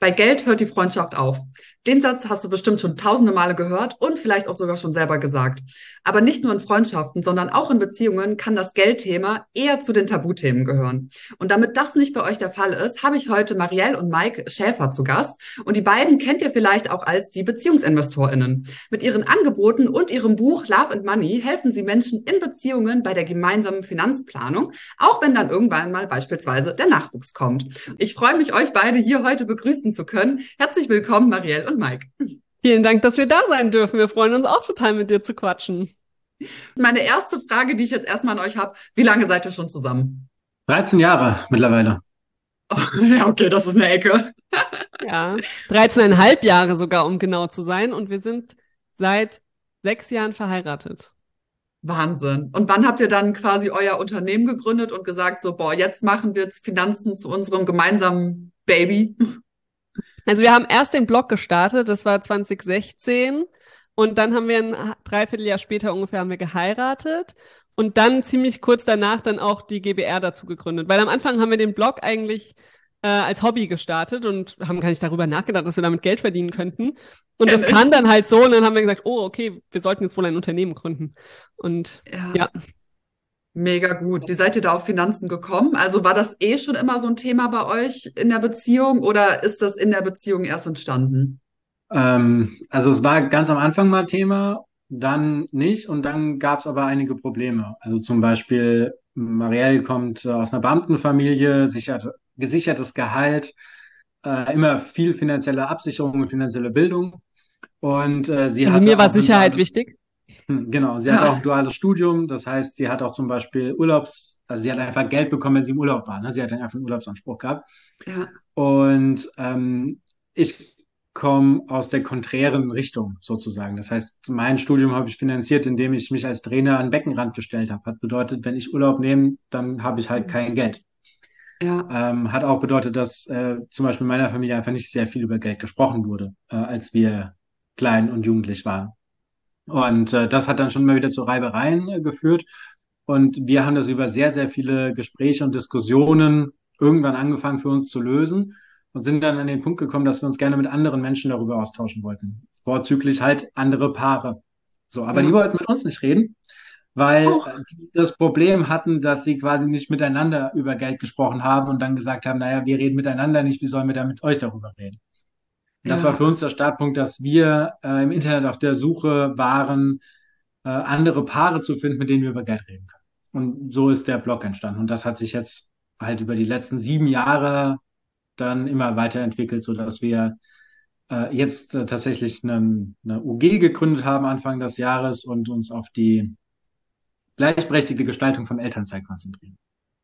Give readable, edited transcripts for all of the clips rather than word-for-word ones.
Bei Geld hört die Freundschaft auf. Den Satz hast du bestimmt schon tausende Male gehört und vielleicht auch sogar schon selber gesagt. Aber nicht nur in Freundschaften, sondern auch in Beziehungen kann das Geldthema eher zu den Tabuthemen gehören. Und damit das nicht bei euch der Fall ist, habe ich heute Marielle und Mike Schäfer zu Gast. Und die beiden kennt ihr vielleicht auch als die BeziehungsinvestorInnen. Mit ihren Angeboten und ihrem Buch Love and Money helfen sie Menschen in Beziehungen bei der gemeinsamen Finanzplanung, auch wenn dann irgendwann mal beispielsweise der Nachwuchs kommt. Ich freue mich, euch beide hier heute begrüßen zu können. Herzlich willkommen, Marielle und Mike. Vielen Dank, dass wir da sein dürfen. Wir freuen uns auch total, mit dir zu quatschen. Meine erste Frage, die ich jetzt erstmal an euch habe: Wie lange seid ihr schon zusammen? 13 Jahre mittlerweile. Ja, okay, das ist eine Ecke. Ja, 13,5 Jahre sogar, um genau zu sein. Und wir sind seit 6 Jahren verheiratet. Wahnsinn. Und wann habt ihr dann quasi euer Unternehmen gegründet und gesagt, so, boah, jetzt machen wir jetzt Finanzen zu unserem gemeinsamen Baby? Also wir haben erst den Blog gestartet, das war 2016. Und dann haben wir ein Dreivierteljahr später ungefähr haben wir geheiratet. Und dann ziemlich kurz danach dann auch die GbR dazu gegründet. Weil am Anfang haben wir den Blog eigentlich als Hobby gestartet und haben gar nicht darüber nachgedacht, dass wir damit Geld verdienen könnten. Und das kam dann halt so und dann haben wir gesagt, oh, okay, wir sollten jetzt wohl ein Unternehmen gründen. Und ja. Mega gut. Wie seid ihr da auf Finanzen gekommen? Also war das schon immer so ein Thema bei euch in der Beziehung oder ist das in der Beziehung erst entstanden? Also es war ganz am Anfang mal Thema, dann nicht und dann gab es aber einige Probleme. Also zum Beispiel, Marielle kommt aus einer Beamtenfamilie, gesichertes Gehalt, immer viel finanzielle Absicherung und finanzielle Bildung. Und sie Also mir hatte war auch ein Sicherheit duales, wichtig. genau, sie hatte auch ein duales Studium. Das heißt, sie hat auch zum Beispiel also sie hat einfach Geld bekommen, wenn sie im Urlaub war. Ne? Sie hat dann einfach einen Urlaubsanspruch gehabt. Ja. Und ich komme aus der konträren Richtung sozusagen. Das heißt, mein Studium habe ich finanziert, indem ich mich als Trainer an den Beckenrand gestellt habe. Hat bedeutet, wenn ich Urlaub nehme, dann habe ich halt kein Geld. Ja. Hat auch bedeutet, dass zum Beispiel in meiner Familie einfach nicht sehr viel über Geld gesprochen wurde, als wir klein und jugendlich waren. Und das hat dann schon mal wieder zu Reibereien geführt. Und wir haben das über sehr, sehr viele Gespräche und Diskussionen irgendwann angefangen für uns zu lösen und sind dann an den Punkt gekommen, dass wir uns gerne mit anderen Menschen darüber austauschen wollten. Vorzüglich halt andere Paare. So, aber die Ja. wollten mit uns nicht reden, weil Oh. die das Problem hatten, dass sie quasi nicht miteinander über Geld gesprochen haben und dann gesagt haben, naja, wir reden miteinander nicht, wie sollen wir da mit euch darüber reden? Und das war Ja. für uns der Startpunkt, dass wir im Internet auf der Suche waren, andere Paare zu finden, mit denen wir über Geld reden können. Und so ist der Blog entstanden. Und das hat sich jetzt halt über die letzten 7 Jahre dann immer weiterentwickelt, sodass wir jetzt tatsächlich eine UG gegründet haben Anfang des Jahres und uns auf die gleichberechtigte Gestaltung von Elternzeit konzentrieren.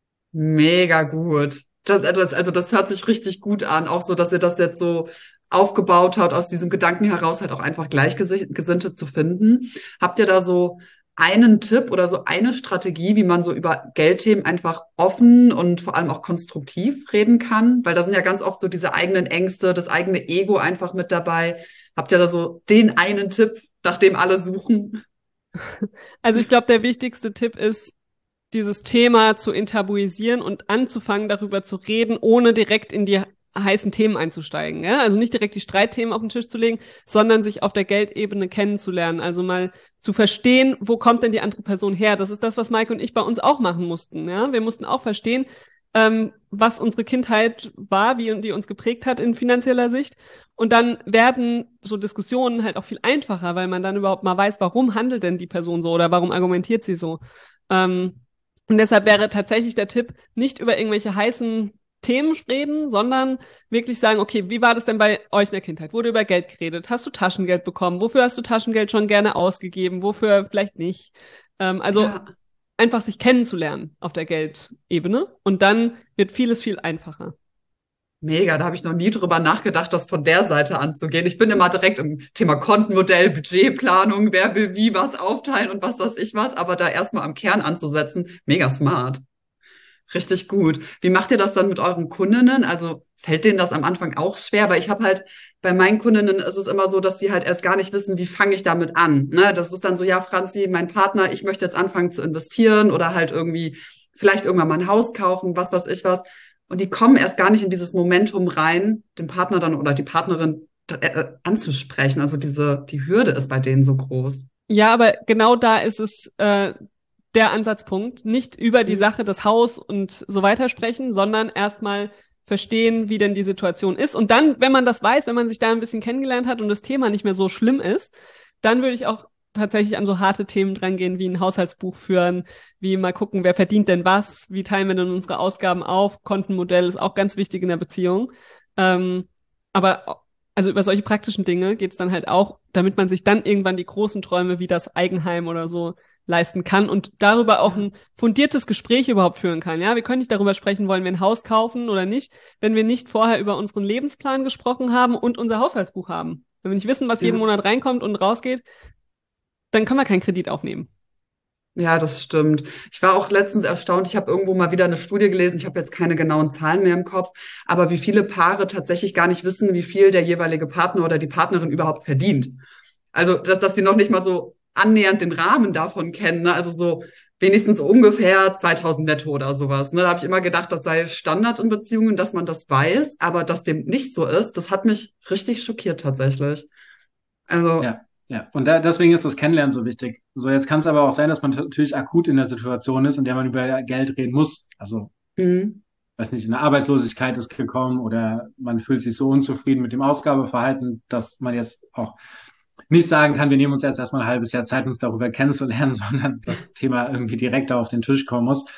Mega gut. Also das hört sich richtig gut an. Auch so, dass ihr das jetzt so aufgebaut habt, aus diesem Gedanken heraus halt auch einfach Gleichgesinnte zu finden. Habt ihr da so einen Tipp oder so eine Strategie, wie man so über Geldthemen einfach offen und vor allem auch konstruktiv reden kann? Weil da sind ja ganz oft so diese eigenen Ängste, das eigene Ego einfach mit dabei. Habt ihr da so den einen Tipp, nach dem alle suchen? Also ich glaube, der wichtigste Tipp ist, dieses Thema zu enttabuisieren und anzufangen, darüber zu reden, ohne direkt in die heißen Themen einzusteigen. Ja? Also nicht direkt die Streitthemen auf den Tisch zu legen, sondern sich auf der Geldebene kennenzulernen. Also mal zu verstehen, wo kommt denn die andere Person her? Das ist das, was Maike und ich bei uns auch machen mussten. Ja? Wir mussten auch verstehen, was unsere Kindheit war, wie die uns geprägt hat in finanzieller Sicht. Und dann werden so Diskussionen halt auch viel einfacher, weil man dann überhaupt mal weiß, warum handelt denn die Person so oder warum argumentiert sie so. Und deshalb wäre tatsächlich der Tipp, nicht über irgendwelche heißen Themen reden, sondern wirklich sagen, okay, wie war das denn bei euch in der Kindheit? Wurde über Geld geredet? Hast du Taschengeld bekommen? Wofür hast du Taschengeld schon gerne ausgegeben? Wofür vielleicht nicht? Also Ja. einfach sich kennenzulernen auf der Geldebene und dann wird vieles viel einfacher. Mega, da habe ich noch nie drüber nachgedacht, das von der Seite anzugehen. Ich bin immer direkt im Thema Kontenmodell, Budgetplanung, wer will wie was aufteilen und was weiß ich was, aber da erstmal am Kern anzusetzen, mega smart. Richtig gut. Wie macht ihr das dann mit euren Kundinnen? Also fällt denen das am Anfang auch schwer? Weil ich habe halt bei meinen Kundinnen ist es immer so, dass sie halt erst gar nicht wissen, wie fange ich damit an. Ne? Das ist dann so, ja, Franzi, mein Partner, ich möchte jetzt anfangen zu investieren oder halt irgendwie vielleicht irgendwann mal ein Haus kaufen, was weiß ich was. und die kommen erst gar nicht in dieses Momentum rein, den Partner dann oder die Partnerin anzusprechen. Also die Hürde ist bei denen so groß. Ja, aber genau da ist es der Ansatzpunkt. Nicht über die Sache, das Haus und so weiter sprechen, sondern erstmal verstehen, wie denn die Situation ist. Und dann, wenn man das weiß, wenn man sich da ein bisschen kennengelernt hat und das Thema nicht mehr so schlimm ist, dann würde ich auch tatsächlich an so harte Themen drangehen, wie ein Haushaltsbuch führen, wie mal gucken, wer verdient denn was, wie teilen wir denn unsere Ausgaben auf. Kontenmodell ist auch ganz wichtig in der Beziehung. Aber also über solche praktischen Dinge geht's dann halt auch, damit man sich dann irgendwann die großen Träume wie das Eigenheim oder so leisten kann und darüber auch ein fundiertes Gespräch überhaupt führen kann. Ja, wir können nicht darüber sprechen, wollen wir ein Haus kaufen oder nicht, wenn wir nicht vorher über unseren Lebensplan gesprochen haben und unser Haushaltsbuch haben. Wenn wir nicht wissen, was jeden Monat reinkommt und rausgeht, dann können wir keinen Kredit aufnehmen. Ja, das stimmt. Ich war auch letztens erstaunt. Ich habe irgendwo mal wieder eine Studie gelesen. Ich habe jetzt keine genauen Zahlen mehr im Kopf, aber wie viele Paare tatsächlich gar nicht wissen, wie viel der jeweilige Partner oder die Partnerin überhaupt verdient. Also, dass sie noch nicht mal so annähernd den Rahmen davon kennen, ne? Also so wenigstens so ungefähr 2000 netto oder sowas. Ne? Da habe ich immer gedacht, das sei Standard in Beziehungen, dass man das weiß, aber dass dem nicht so ist, das hat mich richtig schockiert tatsächlich. Also, Ja, ja. Und deswegen ist das Kennenlernen so wichtig. So, jetzt kann es aber auch sein, dass man natürlich akut in der Situation ist, in der man über Geld reden muss. Also, mh, weiß nicht, eine Arbeitslosigkeit ist gekommen oder man fühlt sich so unzufrieden mit dem Ausgabeverhalten, dass man jetzt auch nicht sagen kann, wir nehmen uns jetzt erstmal ein halbes Jahr Zeit, uns darüber kennenzulernen, sondern das Thema irgendwie direkt auf den Tisch kommen muss.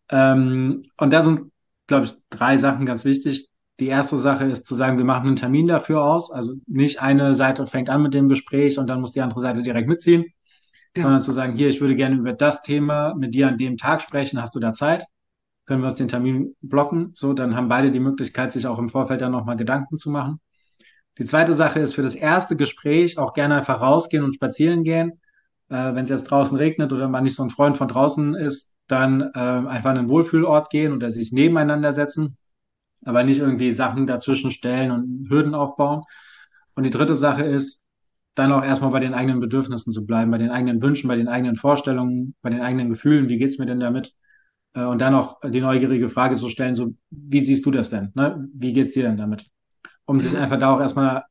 Und da sind, glaube ich, 3 Sachen ganz wichtig. Die erste Sache ist zu sagen, wir machen einen Termin dafür aus. Also nicht eine Seite fängt an mit dem Gespräch und dann muss die andere Seite direkt mitziehen, ja. sondern zu sagen, hier, ich würde gerne über das Thema mit dir an dem Tag sprechen. Hast du da Zeit? Können wir uns den Termin blocken? So, dann haben beide die Möglichkeit, sich auch im Vorfeld dann nochmal Gedanken zu machen. Die zweite Sache ist für das erste Gespräch auch gerne einfach rausgehen und spazieren gehen. Wenn es jetzt draußen regnet oder man nicht so ein Freund von draußen ist, dann einfach an einen Wohlfühlort gehen oder sich nebeneinander setzen, aber nicht irgendwie Sachen dazwischen stellen und Hürden aufbauen. Und die dritte Sache ist, dann auch erstmal bei den eigenen Bedürfnissen zu bleiben, bei den eigenen Wünschen, bei den eigenen Vorstellungen, bei den eigenen Gefühlen. Wie geht's mir denn damit? Und dann auch die neugierige Frage zu stellen, so, wie siehst du das denn? Ne? Wie geht's dir denn damit? Um sich einfach da auch erstmal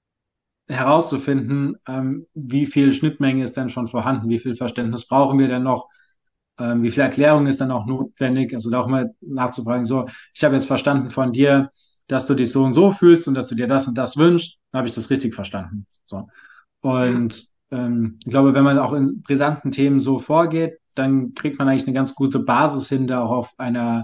herauszufinden, wie viel Schnittmenge ist denn schon vorhanden, wie viel Verständnis brauchen wir denn noch, wie viel Erklärung ist dann auch notwendig, also da auch mal nachzufragen, so, ich habe jetzt verstanden von dir, dass du dich so und so fühlst und dass du dir das und das wünschst, habe ich das richtig verstanden. So. Ja. Und ich glaube, wenn man auch in brisanten Themen so vorgeht, dann kriegt man eigentlich eine ganz gute Basis hin, da auch auf einer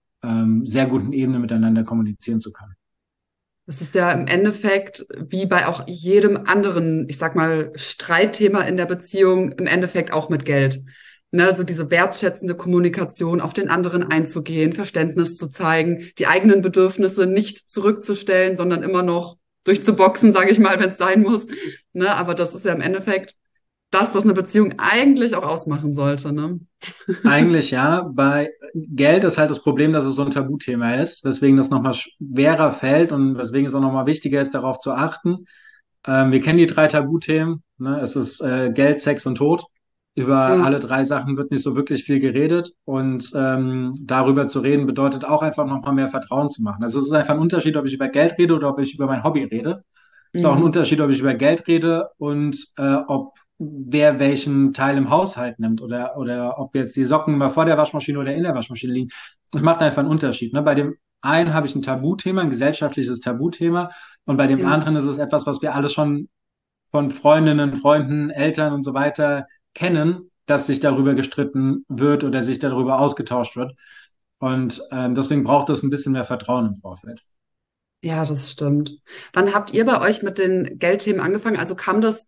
sehr guten Ebene miteinander kommunizieren zu können. Das ist ja im Endeffekt wie bei auch jedem anderen, ich sag mal, Streitthema in der Beziehung, im Endeffekt auch mit Geld. Ne, so diese wertschätzende Kommunikation, auf den anderen einzugehen, Verständnis zu zeigen, die eigenen Bedürfnisse nicht zurückzustellen, sondern immer noch durchzuboxen, sage ich mal, wenn es sein muss. Ne, aber das ist ja im Endeffekt das, was eine Beziehung eigentlich auch ausmachen sollte. Ne? Eigentlich ja. Bei Geld ist halt das Problem, dass es so ein Tabuthema ist, weswegen das nochmal schwerer fällt und weswegen es auch nochmal wichtiger ist, darauf zu achten. Wir kennen die 3 Tabuthemen. Ne? Es ist Geld, Sex und Tod. Über Ja, alle 3 Sachen wird nicht so wirklich viel geredet und darüber zu reden bedeutet auch einfach nochmal mehr Vertrauen zu machen. Also es ist einfach ein Unterschied, ob ich über Geld rede oder ob ich über mein Hobby rede. Es ist auch ein mhm. Unterschied, ob ich über Geld rede und ob wer welchen Teil im Haushalt nimmt oder ob jetzt die Socken mal vor der Waschmaschine oder in der Waschmaschine liegen. Das macht einfach einen Unterschied. Ne? Bei dem einen habe ich ein Tabuthema, ein gesellschaftliches Tabuthema und bei dem Ja. anderen ist es etwas, was wir alle schon von Freundinnen, Freunden, Eltern und so weiter kennen, dass sich darüber gestritten wird oder sich darüber ausgetauscht wird. Und deswegen braucht es ein bisschen mehr Vertrauen im Vorfeld. Ja, das stimmt. Wann habt ihr bei euch mit den Geldthemen angefangen? Also kam das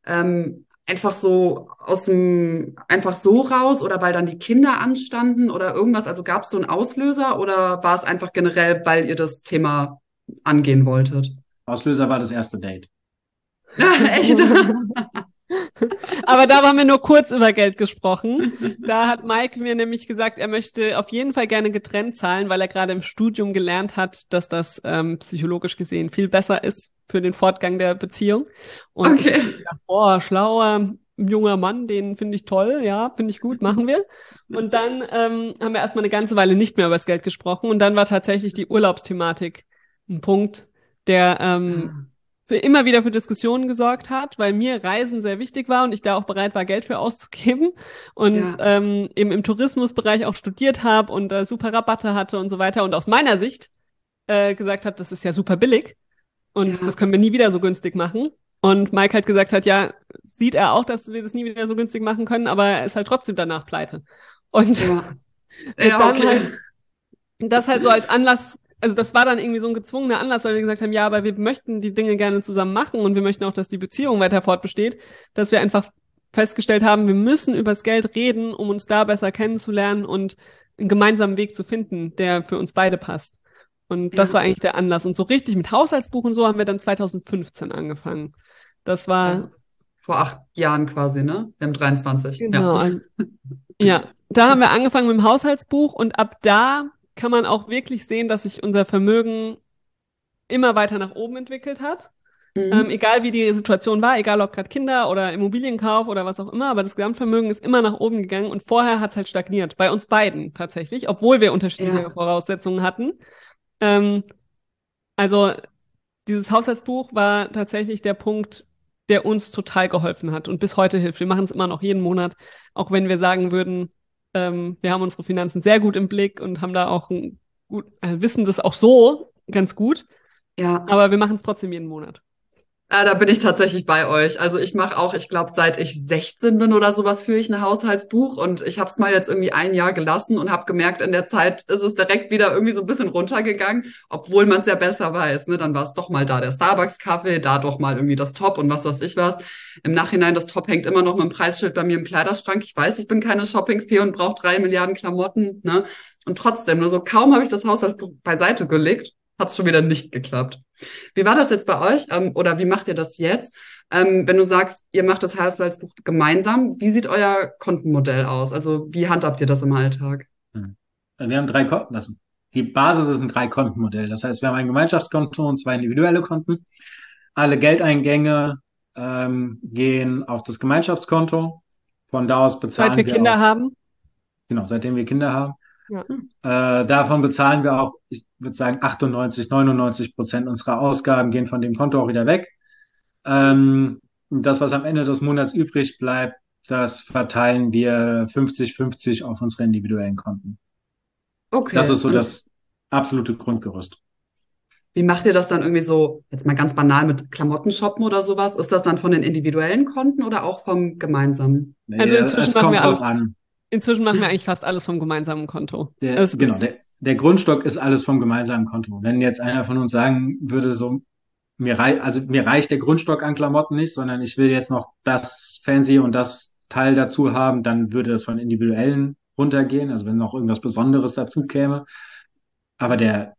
einfach so einfach so raus oder weil dann die Kinder anstanden oder irgendwas? Also gab es so einen Auslöser oder war es einfach generell, weil ihr das Thema angehen wolltet? Auslöser war das erste Date. Echt? Aber da haben wir nur kurz über Geld gesprochen. Da hat Mike mir nämlich gesagt, er möchte auf jeden Fall gerne getrennt zahlen, weil er gerade im Studium gelernt hat, dass das psychologisch gesehen viel besser ist für den Fortgang der Beziehung. Und ich Okay. habe gedacht, boah, schlauer ein junger Mann, den finde ich toll, ja, finde ich gut, machen wir. Und dann haben wir erstmal eine ganze Weile nicht mehr über das Geld gesprochen. Und dann war tatsächlich die Urlaubsthematik ein Punkt, der für immer wieder für Diskussionen gesorgt hat, weil mir Reisen sehr wichtig war und ich da auch bereit war, Geld für auszugeben und eben im Tourismusbereich auch studiert habe und super Rabatte hatte und so weiter und aus meiner Sicht gesagt habe, das ist ja super billig und das können wir nie wieder so günstig machen. Und Mike halt gesagt hat, ja, sieht er auch, dass wir das nie wieder so günstig machen können, aber er ist halt trotzdem danach pleite. Und dann halt das halt so als Anlass, also das war dann irgendwie so ein gezwungener Anlass, weil wir gesagt haben, ja, aber wir möchten die Dinge gerne zusammen machen und wir möchten auch, dass die Beziehung weiter fortbesteht, dass wir einfach festgestellt haben, wir müssen übers Geld reden, um uns da besser kennenzulernen und einen gemeinsamen Weg zu finden, der für uns beide passt. Und das war eigentlich der Anlass. Und so richtig mit Haushaltsbuch und so haben wir dann 2015 angefangen. Das war vor 8 Jahren quasi, ne? Wir haben 23. Genau, also, ja, da haben wir angefangen mit dem Haushaltsbuch und ab da kann man auch wirklich sehen, dass sich unser Vermögen immer weiter nach oben entwickelt hat. Egal wie die Situation war, egal ob gerade Kinder oder Immobilienkauf oder was auch immer, aber das Gesamtvermögen ist immer nach oben gegangen und vorher hat es halt stagniert, bei uns beiden tatsächlich, obwohl wir unterschiedliche Voraussetzungen hatten. Also dieses Haushaltsbuch war tatsächlich der Punkt, der uns total geholfen hat und bis heute hilft. Wir machen es immer noch jeden Monat, auch wenn wir sagen würden, wir haben unsere Finanzen sehr gut im Blick und haben da auch wissen das auch so ganz gut. Ja. Aber wir machen es trotzdem jeden Monat. Da bin ich tatsächlich bei euch. Also ich mache auch, ich glaube, seit ich 16 bin oder sowas, führe ich ein Haushaltsbuch und ich habe es mal jetzt irgendwie 1 Jahr gelassen und habe gemerkt, in der Zeit ist es direkt wieder irgendwie so ein bisschen runtergegangen, obwohl man es ja besser weiß. Ne? Dann war es doch mal da der Starbucks-Kaffee, da doch mal irgendwie das Top und was weiß ich was. Im Nachhinein, das Top hängt immer noch mit dem Preisschild bei mir im Kleiderschrank. Ich weiß, ich bin keine Shoppingfee und brauche 3 Milliarden Klamotten. Ne? Und trotzdem, nur so kaum habe ich das Haushaltsbuch beiseite gelegt, hat es schon wieder nicht geklappt. Wie war das jetzt bei euch? Oder wie macht ihr das jetzt? Wenn du sagst, ihr macht das Haushaltsbuch gemeinsam, wie sieht euer Kontenmodell aus? Also wie handhabt ihr das im Alltag? Wir haben 3 Konten. Also die Basis ist ein 3-Konten-Modell. Das heißt, wir haben ein Gemeinschaftskonto und 2 individuelle Konten. Alle Geldeingänge gehen auf das Gemeinschaftskonto. Von da aus bezahlen Seit wir Kinder haben. Genau, seitdem wir Kinder haben. Ja. Davon bezahlen wir auch, ich würde sagen, 98, 99% unserer Ausgaben gehen von dem Konto auch wieder weg. Das, was am Ende des Monats übrig bleibt, das verteilen wir 50-50 auf unsere individuellen Konten. Okay. Das ist so das absolute Grundgerüst. Wie macht ihr das dann irgendwie so, jetzt mal ganz banal mit Klamotten shoppen oder sowas? Ist das dann von den individuellen Konten oder auch vom gemeinsamen? Also inzwischen machen wir alles. An. Inzwischen machen wir eigentlich fast alles vom gemeinsamen Konto. Der Grundstock ist alles vom gemeinsamen Konto. Wenn jetzt einer von uns sagen würde, so, mir reicht der Grundstock an Klamotten nicht, sondern ich will jetzt noch das Fancy und das Teil dazu haben, dann würde das von individuellen runtergehen, also wenn noch irgendwas Besonderes dazu käme. Aber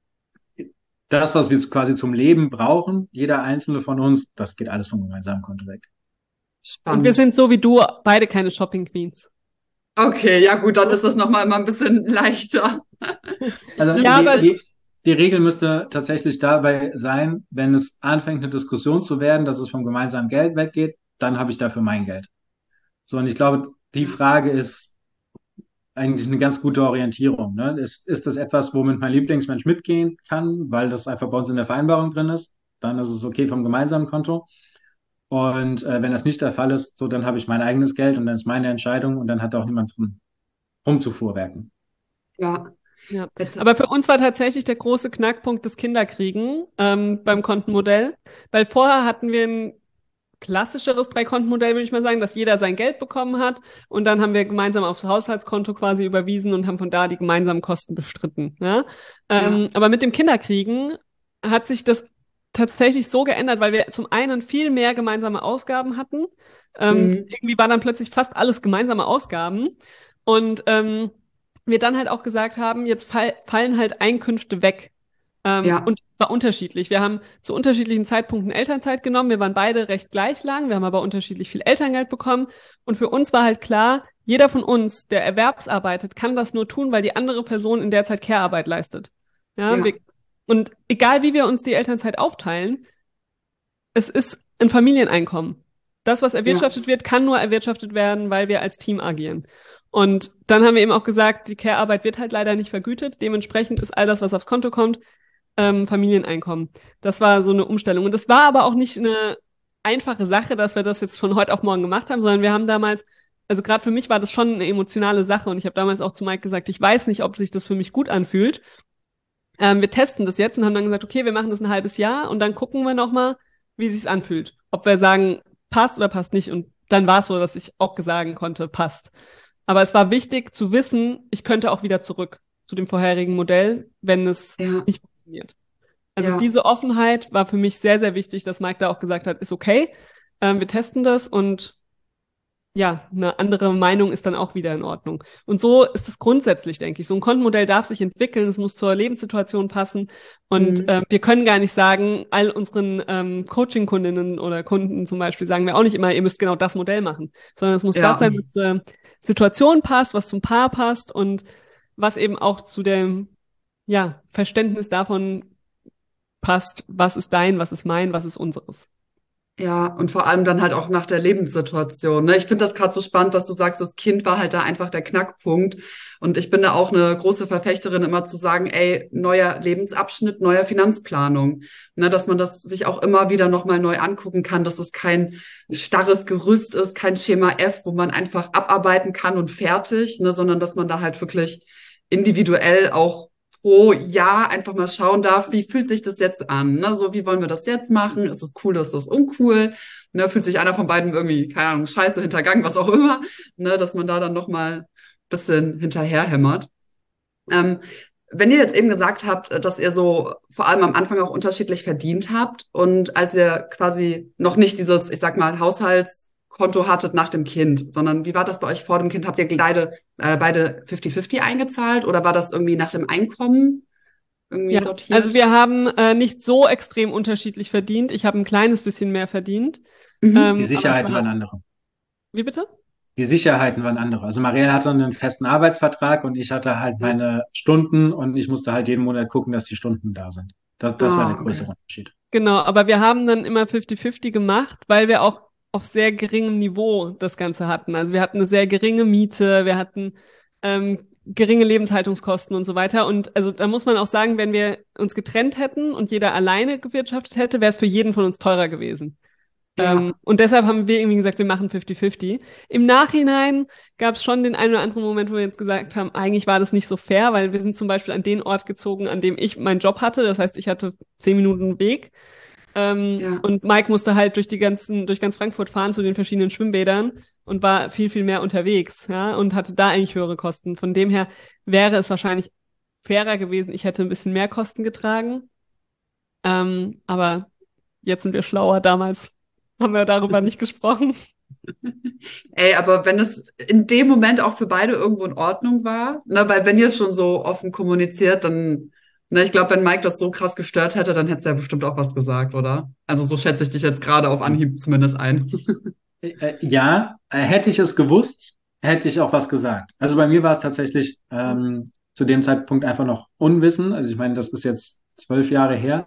das, was wir quasi zum Leben brauchen, jeder einzelne von uns, das geht alles vom gemeinsamen Konto weg. Spannend. Und wir sind so wie du beide keine Shopping Queens. Okay, ja gut, dann ist das nochmal immer ein bisschen leichter. Also die Regel müsste tatsächlich dabei sein, wenn es anfängt, eine Diskussion zu werden, dass es vom gemeinsamen Geld weggeht, dann habe ich dafür mein Geld. So, und ich glaube, die Frage ist eigentlich eine ganz gute Orientierung. Ne? Ist das etwas, womit mein Lieblingsmensch mitgehen kann, weil das einfach bei uns in der Vereinbarung drin ist? Dann ist es okay vom gemeinsamen Konto. Und wenn das nicht der Fall ist, so dann habe ich mein eigenes Geld und dann ist meine Entscheidung und dann hat auch niemand drum rumzufuhrwerken. Ja. Aber für uns war tatsächlich der große Knackpunkt das Kinderkriegen beim Kontenmodell, weil vorher hatten wir ein klassischeres 3-Konten-Modell, würde ich mal sagen, dass jeder sein Geld bekommen hat und dann haben wir gemeinsam aufs Haushaltskonto quasi überwiesen und haben von da die gemeinsamen Kosten bestritten. Ja? Aber mit dem Kinderkriegen hat sich das tatsächlich so geändert, weil wir zum einen viel mehr gemeinsame Ausgaben hatten. Irgendwie war dann plötzlich fast alles gemeinsame Ausgaben und wir dann halt auch gesagt haben, jetzt fallen halt Einkünfte weg. Und war unterschiedlich. Wir haben zu unterschiedlichen Zeitpunkten Elternzeit genommen. Wir waren beide recht gleich lang. Wir haben aber unterschiedlich viel Elterngeld bekommen. Und für uns war halt klar, jeder von uns, der erwerbsarbeitet, kann das nur tun, weil die andere Person in der Zeit Care-Arbeit leistet. Und egal wie wir uns die Elternzeit aufteilen, es ist ein Familieneinkommen. das, was erwirtschaftet wird, kann nur erwirtschaftet werden, weil wir als Team agieren. Und dann haben wir eben auch gesagt, die Care-Arbeit wird halt leider nicht vergütet. Dementsprechend ist all das, was aufs Konto kommt, Familieneinkommen. Das war so eine Umstellung. Und das war aber auch nicht eine einfache Sache, dass wir das jetzt von heute auf morgen gemacht haben, sondern wir haben damals, also gerade für mich war das schon eine emotionale Sache und ich habe damals auch zu Mike gesagt, ich weiß nicht, ob sich das für mich gut anfühlt. Wir testen das jetzt und haben dann gesagt, okay, wir machen das ein halbes Jahr und dann gucken wir nochmal, wie sich's anfühlt. Ob wir sagen, passt oder passt nicht. Und dann war es so, dass ich auch sagen konnte, passt. Aber es war wichtig zu wissen, ich könnte auch wieder zurück zu dem vorherigen Modell, wenn es nicht funktioniert. Also diese Offenheit war für mich sehr, sehr wichtig, dass Mike da auch gesagt hat, ist okay, wir testen das und ja, eine andere Meinung ist dann auch wieder in Ordnung. Und so ist es grundsätzlich, denke ich. So ein Kontenmodell darf sich entwickeln, es muss zur Lebenssituation passen. Und wir können gar nicht sagen, all unseren Coaching-Kundinnen oder Kunden zum Beispiel, sagen wir auch nicht immer, ihr müsst genau das Modell machen. Sondern es muss das sein, was zur Situation passt, was zum Paar passt und was eben auch zu dem Verständnis davon passt, was ist dein, was ist mein, was ist unseres. Ja, und vor allem dann halt auch nach der Lebenssituation. Ne? Ich finde das gerade so spannend, dass du sagst, das Kind war halt da einfach der Knackpunkt. Und ich bin da auch eine große Verfechterin, immer zu sagen, ey, neuer Lebensabschnitt, neuer Finanzplanung. Ne, dass man das sich auch immer wieder nochmal neu angucken kann, dass es kein starres Gerüst ist, kein Schema F, wo man einfach abarbeiten kann und fertig, ne, sondern dass man da halt wirklich individuell auch pro Jahr einfach mal schauen darf, wie fühlt sich das jetzt an? Ne? So, wie wollen wir das jetzt machen? Ist es cool, ist das uncool? Ne? Fühlt sich einer von beiden irgendwie, keine Ahnung, scheiße, hintergangen, was auch immer, ne? Dass man da dann nochmal ein bisschen hinterherhämmert. Wenn ihr jetzt eben gesagt habt, dass ihr so vor allem am Anfang auch unterschiedlich verdient habt und als ihr quasi noch nicht dieses, ich sag mal, Haushaltskonto hattet nach dem Kind, sondern wie war das bei euch vor dem Kind? Habt ihr beide 50-50 eingezahlt oder war das irgendwie nach dem Einkommen irgendwie sortiert? Also wir haben nicht so extrem unterschiedlich verdient. Ich habe ein kleines bisschen mehr verdient. Die Sicherheiten waren andere. Wie bitte? Die Sicherheiten waren andere. Also Marielle hatte einen festen Arbeitsvertrag und ich hatte halt meine Stunden und ich musste halt jeden Monat gucken, dass die Stunden da sind. Das war der größere Unterschied. Genau, aber wir haben dann immer 50-50 gemacht, weil wir auch auf sehr geringem Niveau das Ganze hatten. Also wir hatten eine sehr geringe Miete, wir hatten geringe Lebenshaltungskosten und so weiter. Und also da muss man auch sagen, wenn wir uns getrennt hätten und jeder alleine gewirtschaftet hätte, wäre es für jeden von uns teurer gewesen. Und deshalb haben wir irgendwie gesagt, wir machen 50-50. Im Nachhinein gab es schon den einen oder anderen Moment, wo wir jetzt gesagt haben, eigentlich war das nicht so fair, weil wir sind zum Beispiel an den Ort gezogen, an dem ich meinen Job hatte. Das heißt, ich hatte 10 Minuten Weg. Und Mike musste halt durch ganz Frankfurt fahren zu den verschiedenen Schwimmbädern und war viel, viel mehr unterwegs, ja, und hatte da eigentlich höhere Kosten. Von dem her wäre es wahrscheinlich fairer gewesen. Ich hätte ein bisschen mehr Kosten getragen. Aber jetzt sind wir schlauer. Damals haben wir darüber nicht gesprochen. Ey, aber wenn es in dem Moment auch für beide irgendwo in Ordnung war, ne, weil wenn ihr schon so offen kommuniziert, dann, ne, ich glaube, wenn Mike das so krass gestört hätte, dann hätte er ja bestimmt auch was gesagt, oder? Also so schätze ich dich jetzt gerade auf Anhieb zumindest ein. Ja, hätte ich es gewusst, hätte ich auch was gesagt. Also bei mir war es tatsächlich zu dem Zeitpunkt einfach noch Unwissen. Also ich meine, das ist jetzt 12 Jahre her,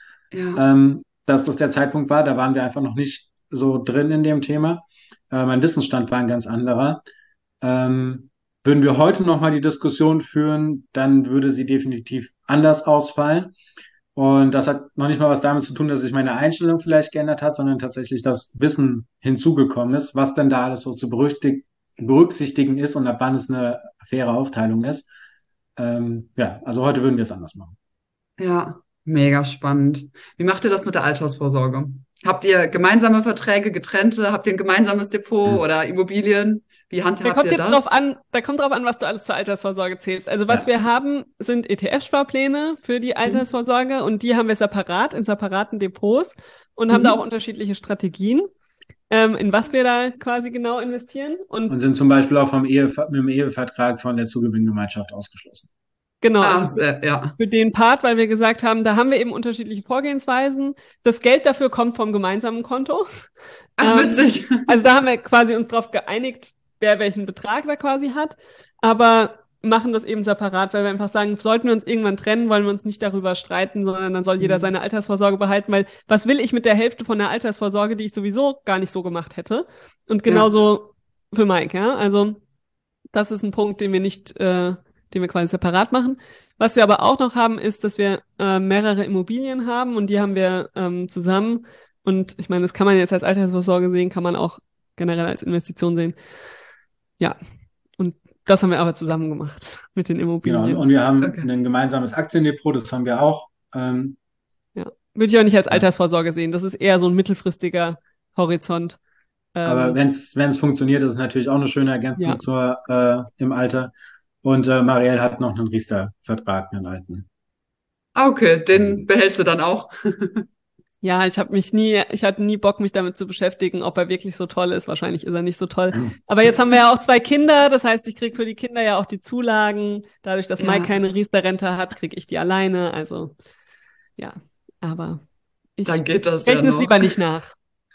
dass das der Zeitpunkt war. Da waren wir einfach noch nicht so drin in dem Thema. Mein Wissensstand war ein ganz anderer. Würden wir heute nochmal die Diskussion führen, dann würde sie definitiv anders ausfallen. Und das hat noch nicht mal was damit zu tun, dass sich meine Einstellung vielleicht geändert hat, sondern tatsächlich das Wissen hinzugekommen ist, was denn da alles so zu berücksichtigen ist und ab wann es eine faire Aufteilung ist. Also heute würden wir es anders machen. Ja, mega spannend. Wie macht ihr das mit der Altersvorsorge? Habt ihr gemeinsame Verträge, getrennte? Habt ihr ein gemeinsames Depot oder Immobilien? Wie handhabt ihr das? Da kommt drauf an, was du alles zur Altersvorsorge zählst. Also was wir haben, sind ETF-Sparpläne für die Altersvorsorge und die haben wir separat in separaten Depots und haben da auch unterschiedliche Strategien, in was wir da quasi genau investieren. Und sind zum Beispiel auch mit dem Ehevertrag von der Zugewinngemeinschaft ausgeschlossen. Genau, also für den Part, weil wir gesagt haben, da haben wir eben unterschiedliche Vorgehensweisen. Das Geld dafür kommt vom gemeinsamen Konto. Ach, witzig. Also da haben wir quasi uns drauf geeinigt, wer welchen Betrag da quasi hat. Aber machen das eben separat, weil wir einfach sagen, sollten wir uns irgendwann trennen, wollen wir uns nicht darüber streiten, sondern dann soll jeder seine Altersvorsorge behalten, weil was will ich mit der Hälfte von der Altersvorsorge, die ich sowieso gar nicht so gemacht hätte? Und genauso für Mike, ja. Also das ist ein Punkt, den wir nicht, den wir quasi separat machen. Was wir aber auch noch haben, ist, dass wir mehrere Immobilien haben und die haben wir zusammen. Und ich meine, das kann man jetzt als Altersvorsorge sehen, kann man auch generell als Investition sehen. Ja, und das haben wir aber zusammen gemacht mit den Genau, Immobilien. und wir haben ein gemeinsames Aktiendepot, das haben wir auch. Ja, würde ich auch nicht als Altersvorsorge sehen. Das ist eher so ein mittelfristiger Horizont. Aber wenn es funktioniert, ist es natürlich auch eine schöne Ergänzung im Alter. Und Marielle hat noch einen Riester-Vertrag, einen alten. Okay, den behältst du dann auch. Ja, ich hatte nie Bock, mich damit zu beschäftigen, ob er wirklich so toll ist. Wahrscheinlich ist er nicht so toll. Aber jetzt haben wir ja auch 2 Kinder. Das heißt, ich kriege für die Kinder ja auch die Zulagen. Dadurch, dass Mike keine Riester-Rente hat, kriege ich die alleine. Also, ja. Aber ich Dann geht das rechne ja es noch. lieber nicht nach.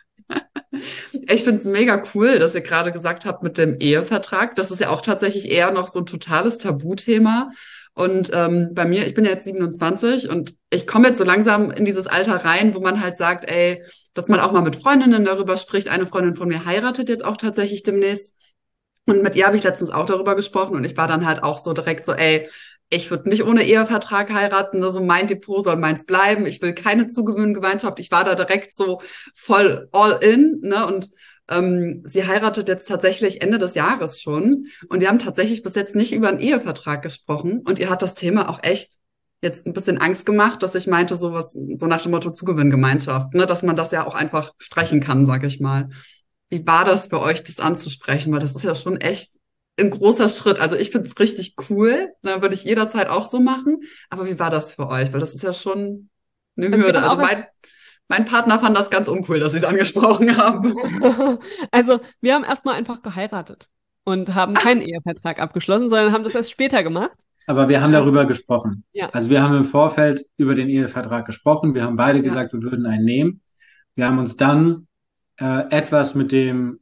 Ich finde es mega cool, dass ihr gerade gesagt habt mit dem Ehevertrag. Das ist ja auch tatsächlich eher noch so ein totales Tabuthema. Und bei mir, ich bin ja jetzt 27 und ich komme jetzt so langsam in dieses Alter rein, wo man halt sagt, ey, dass man auch mal mit Freundinnen darüber spricht. Eine Freundin von mir heiratet jetzt auch tatsächlich demnächst. Und mit ihr habe ich letztens auch darüber gesprochen und ich war dann halt auch so direkt so, ey, ich würde nicht ohne Ehevertrag heiraten, also mein Depot soll meins bleiben, ich will keine Zugewinngemeinschaft. Ich war da direkt so voll all in, ne? Und sie heiratet jetzt tatsächlich Ende des Jahres schon und wir haben tatsächlich bis jetzt nicht über einen Ehevertrag gesprochen und ihr hat das Thema auch echt jetzt ein bisschen Angst gemacht, dass ich meinte, sowas, so nach dem Motto Zugewinngemeinschaft, ne? Dass man das ja auch einfach streichen kann, sag ich mal. Wie war das für euch, das anzusprechen? Weil das ist ja schon echt ein großer Schritt. Also ich finde es richtig cool. Da würde ich jederzeit auch so machen. Aber wie war das für euch? Weil das ist ja schon eine Also wir Hürde. haben Also auch mein Partner fand das ganz uncool, dass ich es angesprochen habe. Also, wir haben erstmal einfach geheiratet und haben keinen Ehevertrag abgeschlossen, sondern haben das erst später gemacht. Aber wir haben darüber gesprochen. Ja. Also wir haben im Vorfeld über den Ehevertrag gesprochen. Wir haben beide Ja. gesagt, wir würden einen nehmen. Wir haben uns dann etwas mit dem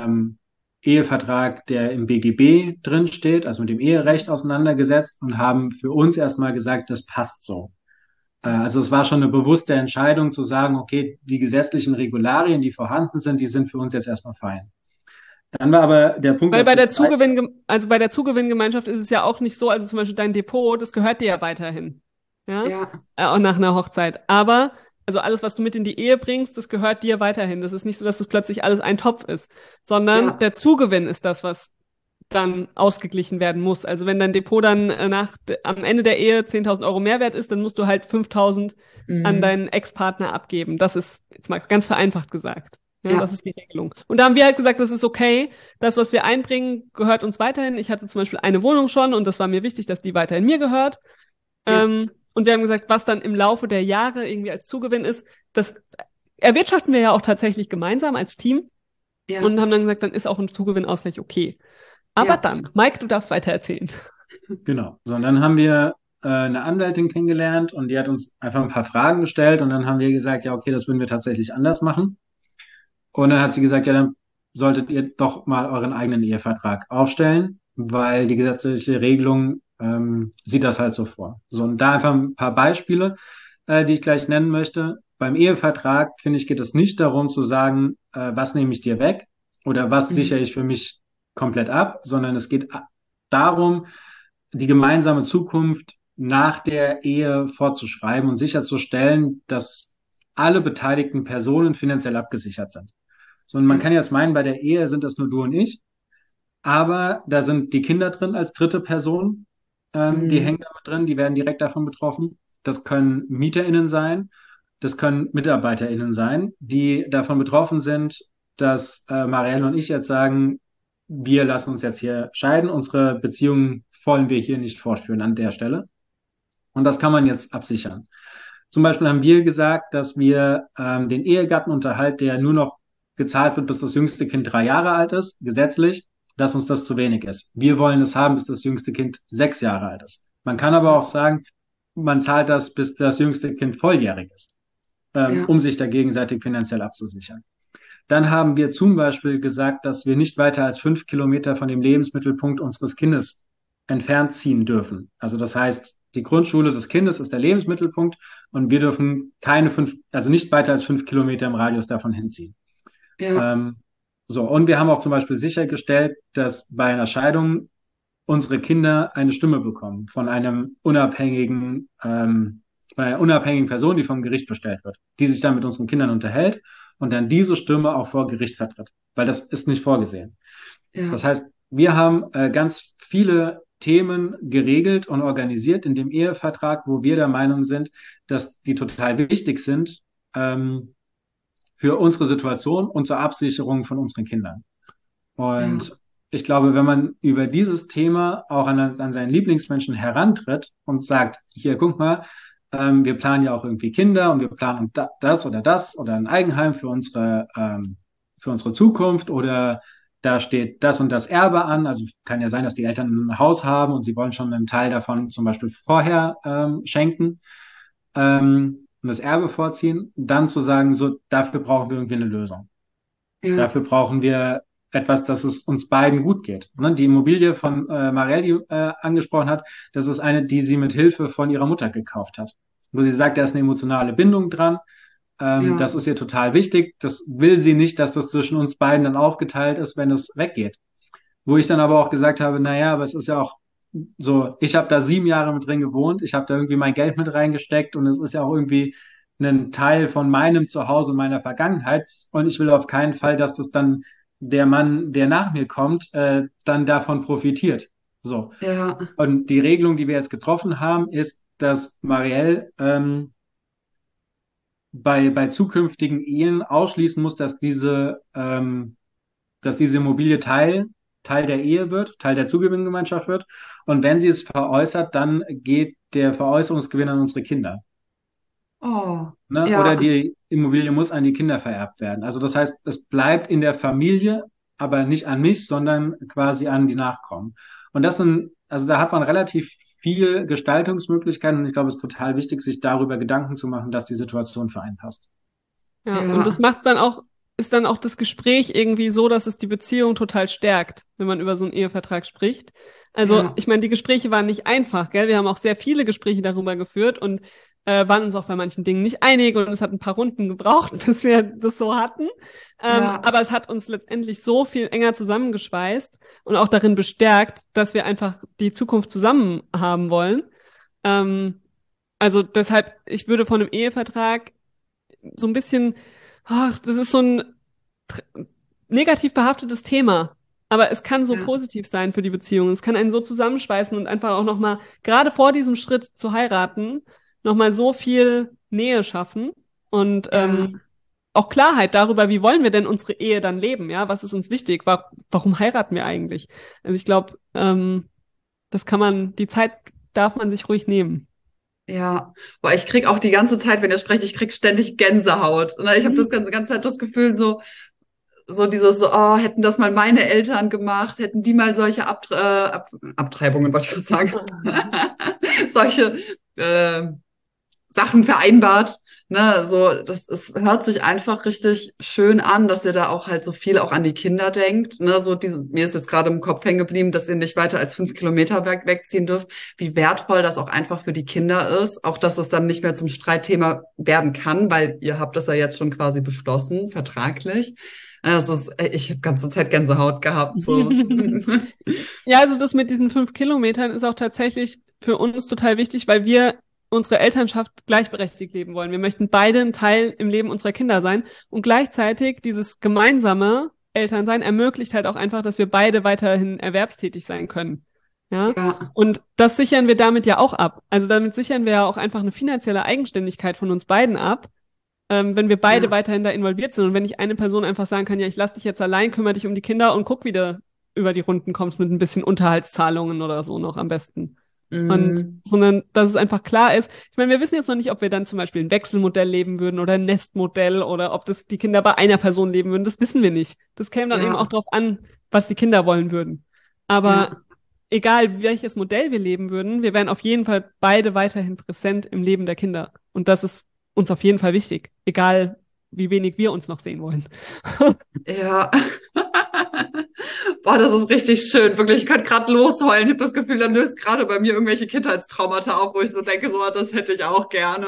Ehevertrag, der im BGB drin steht, also mit dem Eherecht auseinandergesetzt und haben für uns erstmal gesagt, das passt so. Also es war schon eine bewusste Entscheidung zu sagen, okay, die gesetzlichen Regularien, die vorhanden sind, die sind für uns jetzt erstmal fein. Dann war aber der Punkt, Weil dass bei der Zugewinngemeinschaft ist es ja auch nicht so, also zum Beispiel dein Depot, das gehört dir ja weiterhin. Ja. Ja. Auch nach einer Hochzeit. Aber, also alles, was du mit in die Ehe bringst, das gehört dir weiterhin. Das ist nicht so, dass das plötzlich alles ein Topf ist, sondern der Zugewinn ist das, was dann ausgeglichen werden muss. Also wenn dein Depot dann am Ende der Ehe 10.000 Euro Mehrwert ist, dann musst du halt 5.000 an deinen Ex-Partner abgeben. Das ist jetzt mal ganz vereinfacht gesagt. Ja, das ist die Regelung. Und da haben wir halt gesagt, das ist okay. Das, was wir einbringen, gehört uns weiterhin. Ich hatte zum Beispiel eine Wohnung schon und das war mir wichtig, dass die weiterhin mir gehört. Ja. Und wir haben gesagt, was dann im Laufe der Jahre irgendwie als Zugewinn ist, das erwirtschaften wir ja auch tatsächlich gemeinsam als Team. Ja. Und haben dann gesagt, dann ist auch ein Zugewinnausgleich okay. Aber dann, Mike, du darfst weiter erzählen. Genau. So, und dann haben wir eine Anwältin kennengelernt und die hat uns einfach ein paar Fragen gestellt und dann haben wir gesagt, ja, okay, das würden wir tatsächlich anders machen. Und dann hat sie gesagt, ja, dann solltet ihr doch mal euren eigenen Ehevertrag aufstellen, weil die gesetzliche Regelung sieht das halt so vor. So, und da einfach ein paar Beispiele, die ich gleich nennen möchte. Beim Ehevertrag, finde ich, geht es nicht darum zu sagen, was nehme ich dir weg oder was sichere ich für mich komplett ab, sondern es geht darum, die gemeinsame Zukunft nach der Ehe vorzuschreiben und sicherzustellen, dass alle beteiligten Personen finanziell abgesichert sind. So, und man kann jetzt meinen, bei der Ehe sind das nur du und ich, aber da sind die Kinder drin als dritte Person, die hängen damit drin, die werden direkt davon betroffen. Das können MieterInnen sein, das können MitarbeiterInnen sein, die davon betroffen sind, dass Marielle und ich jetzt sagen, wir lassen uns jetzt hier scheiden, unsere Beziehung wollen wir hier nicht fortführen an der Stelle. Und das kann man jetzt absichern. Zum Beispiel haben wir gesagt, dass wir den Ehegattenunterhalt, der nur noch gezahlt wird, bis das jüngste Kind 3 Jahre alt ist, gesetzlich, dass uns das zu wenig ist. Wir wollen es haben, bis das jüngste Kind 6 Jahre alt ist. Man kann aber auch sagen, man zahlt das, bis das jüngste Kind volljährig ist, um sich da gegenseitig finanziell abzusichern. Dann haben wir zum Beispiel gesagt, dass wir nicht weiter als 5 Kilometer von dem Lebensmittelpunkt unseres Kindes entfernt ziehen dürfen. Also das heißt, die Grundschule des Kindes ist der Lebensmittelpunkt und wir dürfen also nicht weiter als 5 Kilometer im Radius davon hinziehen. Ja, Ähm, so, und wir haben auch zum Beispiel sichergestellt, dass bei einer Scheidung unsere Kinder eine Stimme bekommen von einer unabhängigen Person, die vom Gericht bestellt wird, die sich dann mit unseren Kindern unterhält und dann diese Stimme auch vor Gericht vertritt, weil das ist nicht vorgesehen. ja, Das heißt, wir haben ganz viele Themen geregelt und organisiert in dem Ehevertrag, wo wir der Meinung sind, dass die total wichtig sind für unsere Situation und zur Absicherung von unseren Kindern. ja, Und ich glaube, wenn man über dieses Thema auch an seinen Lieblingsmenschen herantritt und sagt, hier, guck mal, wir planen ja auch irgendwie Kinder und wir planen das oder ein Eigenheim für unsere Zukunft oder da steht das und das Erbe an. Also kann ja sein, dass die Eltern ein Haus haben und sie wollen schon einen Teil davon zum Beispiel vorher schenken und das Erbe vorziehen. Dann zu sagen, so, dafür brauchen wir irgendwie eine Lösung. ja, Dafür brauchen wir etwas, dass es uns beiden gut geht. Ne? Die Immobilie von Marielle, die angesprochen hat, das ist eine, die sie mit Hilfe von ihrer Mutter gekauft hat. Wo sie sagt, da ist eine emotionale Bindung dran. ja, Das ist ihr total wichtig. Das will sie nicht, dass das zwischen uns beiden dann aufgeteilt ist, wenn es weggeht. Wo ich dann aber auch gesagt habe, naja, aber es ist ja auch so, ich habe da 7 Jahre mit drin gewohnt, ich habe da irgendwie mein Geld mit reingesteckt und es ist ja auch irgendwie ein Teil von meinem Zuhause und meiner Vergangenheit und ich will auf keinen Fall, dass das dann der Mann, der nach mir kommt, dann davon profitiert. So. ja, Und die Regelung, die wir jetzt getroffen haben, ist, dass Marielle bei zukünftigen Ehen ausschließen muss, dass diese Immobilie Teil der Ehe wird, Teil der Zugewinngemeinschaft wird. Und wenn sie es veräußert, dann geht der Veräußerungsgewinn an unsere Kinder. oh, Ne? Oder ja, die Immobilie muss an die Kinder vererbt werden. Also das heißt, es bleibt in der Familie, aber nicht an mich, sondern quasi an die Nachkommen. Und also da hat man relativ viel Gestaltungsmöglichkeiten. Und ich glaube, es ist total wichtig, sich darüber Gedanken zu machen, dass die Situation für einen passt. Ja, und das ja, macht's dann auch, ist dann auch das Gespräch irgendwie so, dass es die Beziehung total stärkt, wenn man über so einen Ehevertrag spricht. Also, ja, ich meine, die Gespräche waren nicht einfach, gell? Wir haben auch sehr viele Gespräche darüber geführt und waren uns auch bei manchen Dingen nicht einig und es hat ein paar Runden gebraucht, bis wir das so hatten. ja, Aber es hat uns letztendlich so viel enger zusammengeschweißt und auch darin bestärkt, dass wir einfach die Zukunft zusammen haben wollen. Also deshalb, ich würde von einem Ehevertrag so ein bisschen, ach, das ist so ein negativ behaftetes Thema. Aber es kann so ja, positiv sein für die Beziehung. Es kann einen so zusammenschweißen und einfach auch nochmal, gerade vor diesem Schritt zu heiraten, nochmal so viel Nähe schaffen und ja. auch Klarheit darüber, wie wollen wir denn unsere Ehe dann leben, ja? Was ist uns wichtig? Warum heiraten wir eigentlich? Also ich glaube, die Zeit darf man sich ruhig nehmen. Ja, boah, ich krieg auch die ganze Zeit, wenn ihr sprecht, ich krieg ständig Gänsehaut. Ne? Ich habe das ganze Zeit das Gefühl, so dieses, so, oh, hätten das mal meine Eltern gemacht, hätten die mal solche Abtreibungen, wollte ich gerade sagen, solche Sachen vereinbart. Ne, so, hört sich einfach richtig schön an, dass ihr da auch halt so viel auch an die Kinder denkt. Ne, mir ist jetzt gerade im Kopf hängen geblieben, dass ihr nicht weiter als 5 Kilometer wegziehen dürft. Wie wertvoll das auch einfach für die Kinder ist. Auch, dass es dann nicht mehr zum Streitthema werden kann, weil ihr habt das ja jetzt schon quasi beschlossen, vertraglich. Ich habe ganze Zeit Gänsehaut gehabt, so. Ja, also das mit diesen 5 Kilometern ist auch tatsächlich für uns total wichtig, weil wir unsere Elternschaft gleichberechtigt leben wollen. Wir möchten beide ein Teil im Leben unserer Kinder sein und gleichzeitig dieses gemeinsame Elternsein ermöglicht halt auch einfach, dass wir beide weiterhin erwerbstätig sein können. Ja. Ja, Und das sichern wir damit ja auch ab. Also damit sichern wir ja auch einfach eine finanzielle Eigenständigkeit von uns beiden ab, wenn wir beide ja, weiterhin da involviert sind und wenn nicht eine Person einfach sagen kann, ja, ich lass dich jetzt allein, kümmere dich um die Kinder und guck, wie du über die Runden kommst mit ein bisschen Unterhaltszahlungen oder so noch am besten. Und mm, sondern dass es einfach klar ist. Ich meine, wir wissen jetzt noch nicht, ob wir dann zum Beispiel ein Wechselmodell leben würden oder ein Nestmodell oder ob das die Kinder bei einer Person leben würden. Das wissen wir nicht. Das käme dann eben auch ja, drauf an, was die Kinder wollen würden. Aber ja. egal welches Modell wir leben würden, wir wären auf jeden Fall beide weiterhin präsent im Leben der Kinder. Und das ist uns auf jeden Fall wichtig. Egal, wie wenig wir uns noch sehen wollen. Ja. Boah, das ist richtig schön. Wirklich, ich könnte gerade losheulen. Ich habe das Gefühl, dann löst gerade bei mir irgendwelche Kindheitstraumata auf, wo ich so denke, so, das hätte ich auch gerne.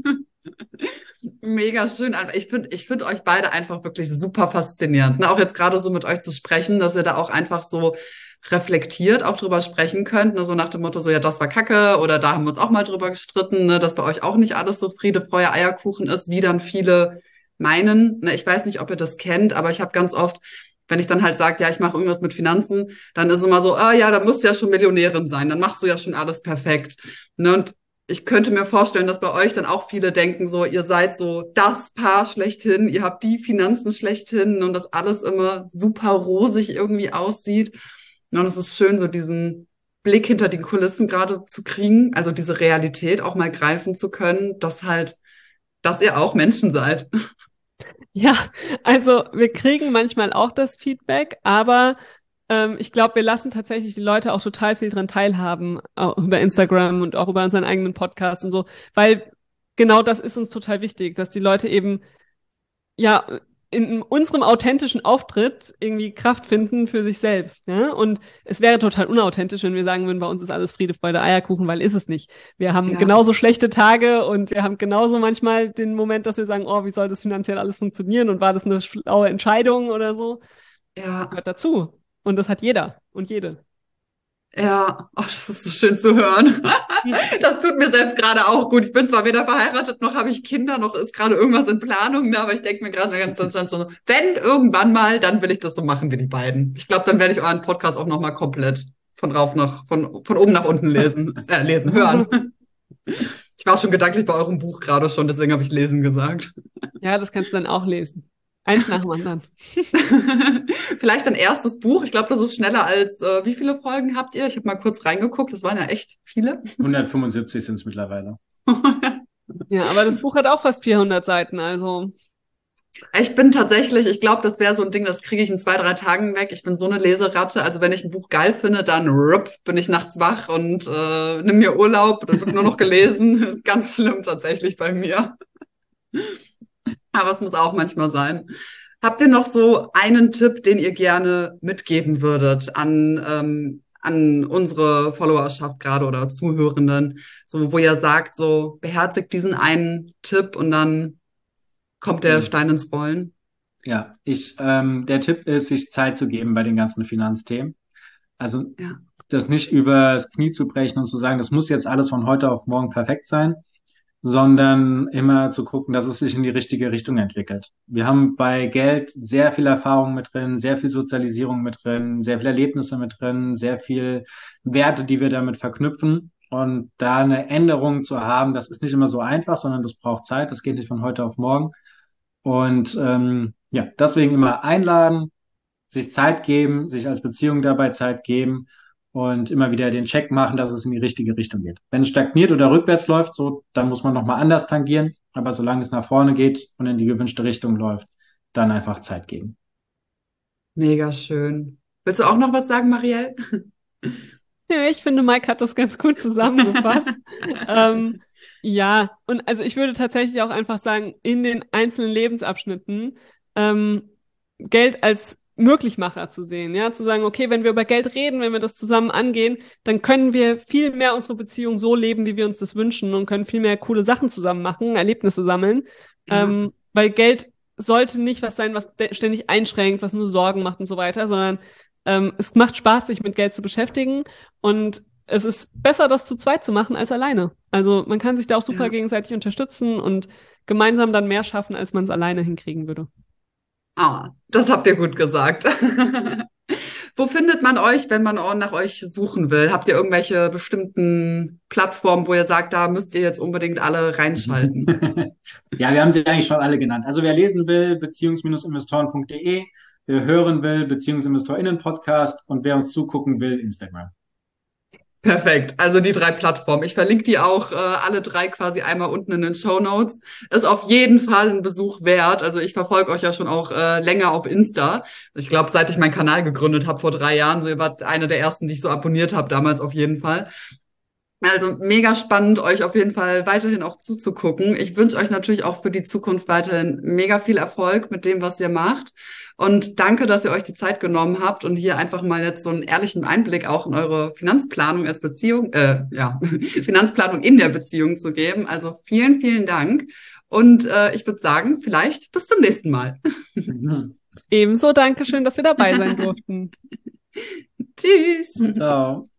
Mega schön. Also ich finde euch beide einfach wirklich super faszinierend. Ne? Auch jetzt gerade so mit euch zu sprechen, dass ihr da auch einfach so reflektiert auch drüber sprechen könnt. Ne? So nach dem Motto, so ja, das war Kacke oder da haben wir uns auch mal drüber gestritten, ne? Dass bei euch auch nicht alles so Friede, Freude, Eierkuchen ist, wie dann viele meinen. Ne? Ich weiß nicht, ob ihr das kennt, aber ich habe ganz oft, wenn ich dann halt sage, ja, ich mache irgendwas mit Finanzen, dann ist immer so, ah ja, dann musst du ja schon Millionärin sein, dann machst du ja schon alles perfekt. Ne? Und ich könnte mir vorstellen, dass bei euch dann auch viele denken, so, ihr seid so das Paar schlechthin, ihr habt die Finanzen schlechthin und dass alles immer super rosig irgendwie aussieht. Und es ist schön, so diesen Blick hinter die Kulissen gerade zu kriegen, also diese Realität auch mal greifen zu können, dass ihr auch Menschen seid. Ja, also wir kriegen manchmal auch das Feedback, aber ich glaube, wir lassen tatsächlich die Leute auch total viel dran teilhaben, auch über Instagram und auch über unseren eigenen Podcast und so, weil genau das ist uns total wichtig, dass die Leute eben ja in unserem authentischen Auftritt irgendwie Kraft finden für sich selbst. Ja? Und es wäre total unauthentisch, wenn wir sagen würden, bei uns ist alles Friede, Freude, Eierkuchen, weil ist es nicht. Wir haben Ja, genauso schlechte Tage und wir haben genauso manchmal den Moment, dass wir sagen, oh, wie soll das finanziell alles funktionieren und war das eine schlaue Entscheidung oder so? ja. Gehört dazu. Und das hat jeder und jede. Ja, oh, das ist so schön zu hören. Das tut mir selbst gerade auch gut. Ich bin zwar weder verheiratet, noch habe ich Kinder, noch ist gerade irgendwas in Planung, ne, aber ich denke mir gerade die ganze Zeit so, wenn irgendwann mal, dann will ich das so machen wie die beiden. Ich glaube, dann werde ich euren Podcast auch nochmal komplett von oben nach unten hören. Ich war schon gedanklich bei eurem Buch gerade schon, deswegen habe ich lesen gesagt. Ja, das kannst du dann auch lesen. Eins nach dem anderen. Vielleicht ein erstes Buch. Ich glaube, das ist schneller als, wie viele Folgen habt ihr? Ich habe mal kurz reingeguckt. Das waren ja echt viele. 175 sind es mittlerweile. Ja, aber das Buch hat auch fast 400 Seiten, also. Ich bin tatsächlich, ich glaube, das wäre so ein Ding, das kriege ich in 2, 3 Tagen weg. Ich bin so eine Leseratte. Also wenn ich ein Buch geil finde, dann bin ich nachts wach und nimm mir Urlaub. Dann wird nur noch gelesen. Ganz schlimm tatsächlich bei mir. Aber es muss auch manchmal sein. Habt ihr noch so einen Tipp, den ihr gerne mitgeben würdet an unsere Followerschaft gerade oder Zuhörenden, so wo ihr sagt, so beherzigt diesen einen Tipp und dann kommt der Mhm. Stein ins Rollen? Ja, der Tipp ist, sich Zeit zu geben bei den ganzen Finanzthemen. Also Ja, das nicht übers Knie zu brechen und zu sagen, das muss jetzt alles von heute auf morgen perfekt sein, sondern immer zu gucken, dass es sich in die richtige Richtung entwickelt. Wir haben bei Geld sehr viel Erfahrung mit drin, sehr viel Sozialisierung mit drin, sehr viele Erlebnisse mit drin, sehr viel Werte, die wir damit verknüpfen. Und da eine Änderung zu haben, das ist nicht immer so einfach, sondern das braucht Zeit. Das geht nicht von heute auf morgen. Und ja, deswegen immer einladen, sich Zeit geben, sich als Beziehung dabei Zeit geben und immer wieder den Check machen, dass es in die richtige Richtung geht. Wenn es stagniert oder rückwärts läuft, so, dann muss man nochmal anders tangieren. Aber solange es nach vorne geht und in die gewünschte Richtung läuft, dann einfach Zeit geben. mega schön. Willst du auch noch was sagen, Marielle? Ja, ich finde, Mike hat das ganz gut zusammengefasst. ähm, ja, und also ich würde tatsächlich auch einfach sagen, in den einzelnen Lebensabschnitten Geld als Möglichmacher zu sehen, ja, zu sagen, okay, wenn wir über Geld reden, wenn wir das zusammen angehen, dann können wir viel mehr unsere Beziehung so leben, wie wir uns das wünschen und können viel mehr coole Sachen zusammen machen, Erlebnisse sammeln, Ja, weil Geld sollte nicht was sein, was ständig einschränkt, was nur Sorgen macht und so weiter, sondern es macht Spaß, sich mit Geld zu beschäftigen und es ist besser, das zu zweit zu machen als alleine. Also man kann sich da auch super ja. gegenseitig unterstützen und gemeinsam dann mehr schaffen, als man es alleine hinkriegen würde. Ah, das habt ihr gut gesagt. Wo findet man euch, wenn man auch nach euch suchen will? Habt ihr irgendwelche bestimmten Plattformen, wo ihr sagt, da müsst ihr jetzt unbedingt alle reinschalten? Ja, wir haben sie eigentlich schon alle genannt. Also wer lesen will, beziehungs-investoren.de, wer hören will, BeziehungsinvestorInnen-Podcast und wer uns zugucken will, Instagram. Perfekt. Also die 3 Plattformen. Ich verlinke die auch alle 3 quasi einmal unten in den Shownotes. Ist auf jeden Fall ein Besuch wert. Also ich verfolge euch ja schon auch länger auf Insta. Ich glaube, seit ich meinen Kanal gegründet habe vor 3 Jahren. So, ihr wart eine der ersten, die ich so abonniert habe damals auf jeden Fall. Also mega spannend, euch auf jeden Fall weiterhin auch zuzugucken. Ich wünsche euch natürlich auch für die Zukunft weiterhin mega viel Erfolg mit dem, was ihr macht. Und danke, dass ihr euch die Zeit genommen habt und hier einfach mal jetzt so einen ehrlichen Einblick auch in eure Finanzplanung als Beziehung, Finanzplanung in der Beziehung zu geben. Also vielen, vielen Dank. Und ich würde sagen, vielleicht bis zum nächsten Mal. Mhm. Ebenso, Dankeschön, dass wir dabei sein durften. Tschüss. Ciao.